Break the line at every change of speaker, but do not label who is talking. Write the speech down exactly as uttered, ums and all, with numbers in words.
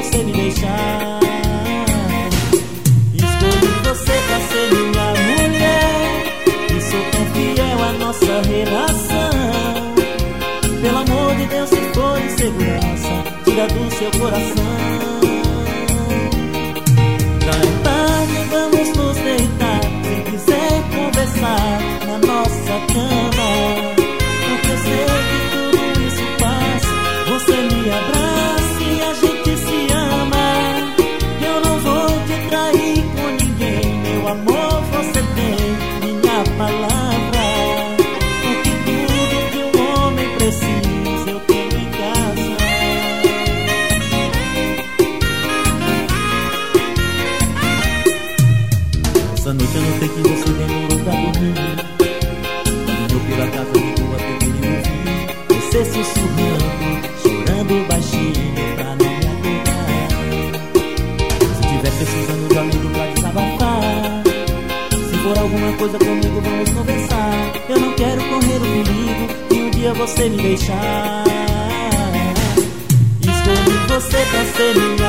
você me deixar. Escolhi você pra ser minha mulher e sou tão fiel à nossa relação. Pelo amor de Deus, se for insegurança, tira do seu coração. Já é tarde, vamos nos deitar. Se quiser conversar na nossa cama, porque eu sei que tudo isso passa. Você me abraça e a gente se ama. Eu não vou te trair com ninguém. Meu amor, você tem minha palavra. Porque tudo que um homem precisa eu tenho em casa. Essa noite eu notei que você demorou pra dormir. Caminhou pela casa de tua até que ele ouvir você sussurrando, chorando baixinho pra não me acordar. Se tiver precisando de amigo pra desabafar, se for alguma coisa comigo vamos conversar. Eu não quero correr o perigo de um dia você me deixar. Escolhi você pra ser minha